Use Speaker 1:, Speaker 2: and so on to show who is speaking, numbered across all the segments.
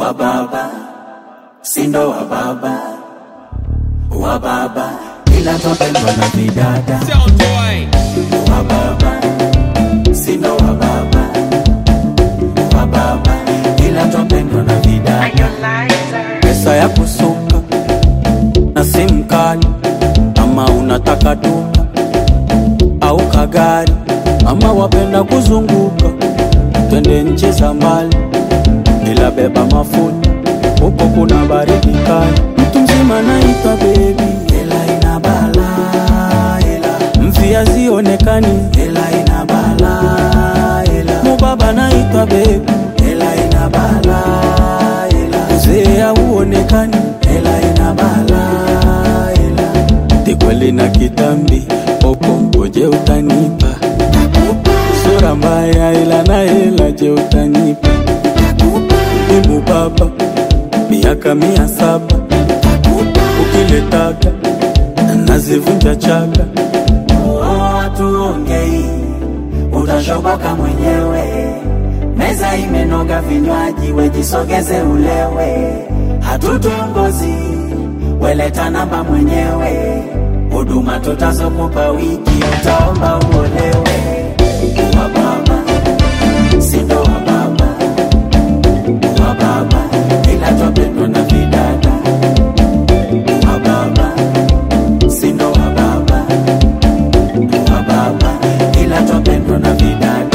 Speaker 1: wa baba, sindo wa baba, wa baba, ila twapendwa na vidada. Wa baba, sindo wa baba, wa baba, ila twapendwa na vidada. Pesa ya kusuka na simu kali, ama unataka duka au kagari, ama wapenda kuzunguka twende nchi za mbali, ila beba mafuta huko kuna baridi kali. Mtu mzima naitwa baby, hela ina bala, hela mfia zionekani, hela ina bala, hela mubaba naitwa baby, hela ina bala, hela mzee hauonekani, hela ina bala, hela tikweli na kitambi opo ngoje utanipa, sura mbaya ila na hela je utanipa, imu baba miaka 700 ukiletaka nazivunja chaka. Tuongei utashoboka mwenyewe, meza imenoga vinywaji wejisogeze ulewe, hatutongozi weleta namba mwenyewe, huduma tutazokupa wiki utaomba uolewe. Wa baba, sindo wa baba, wa baba, ila twapendwa na vidada. Wa baba, sindo wa baba, wa baba, ila twapendwa na vidada.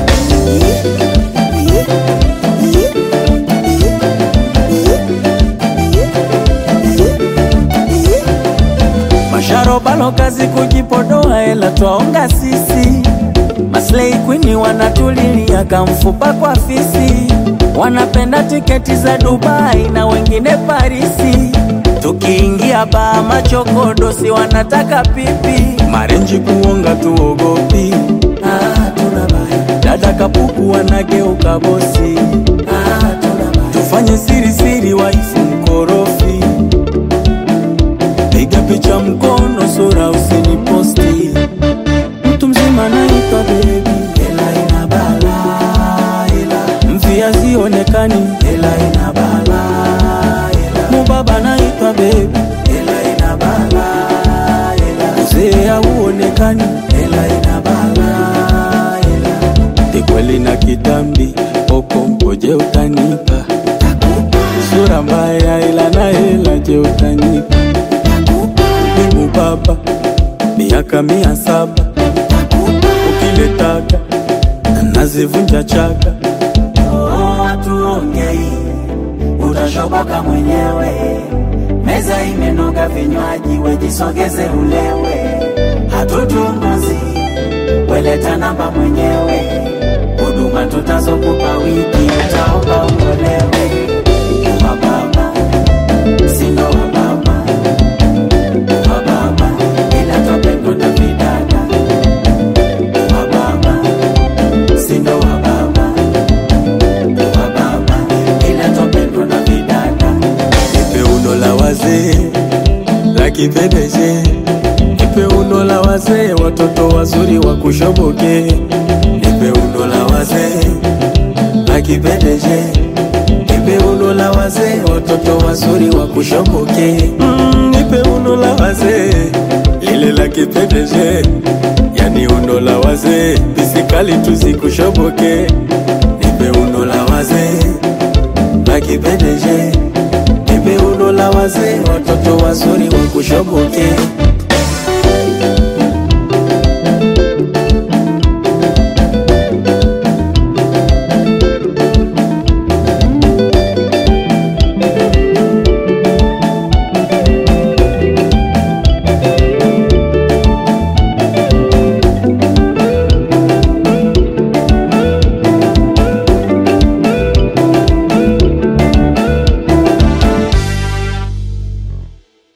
Speaker 1: Masharobalo kazi kujipodoa ela twaonga sisi, Maslay Queen wanatulilia kamfupa kwa fisi, wanapenda tiketi za Dubai na wengine Parisi, tukiingia baa machokodosi wanataka pipi, marenji kuonga tuogopi, tunabaya dada kapuku wanageuka bosi, tunabaya tufanye siri siri waifu mkorofi, piga picha mkono sura usiniposti. Mtu mzima naitwa baby, hela ina bala, hela mfia zionekani, hela ina bala, hela mubaba naitwa baby, hela ina bala, hela mzee hauonekani, hela ina bala, hela tikweli na kitambi opo ngoje utanipa, sura mbaya ila na hela je utanipa, imu baba miaka 700 ukiletaka nazivunja chaka. Tuongei utashoboka mwenyewe, meza imenoga vinywaji wejisogeze ulewe, hatutongozi weleta namba mwenyewe, huduma tutazokupa wiki utaomba uolewe. Wa baba, sindo wa baba, wa baba, ila twapendwa na vidada. Wa baba, sindo wa baba, wa baba, ila twapendwa na vidada. Nipe uno la wazee la kipendeje, nipe uno la wazee watoto wazuri wa kushoboke, nipe uno la wazee la kipendeje, nipe uno la wazee watoto wazuri wa kushoboke, nipe uno la wazee lile la kipendeje, yani uno la wazee bisikali tusikushoboke, nipe uno la wazee la kipendeje, nipe uno la wazee watoto wazuri wa kushoboke.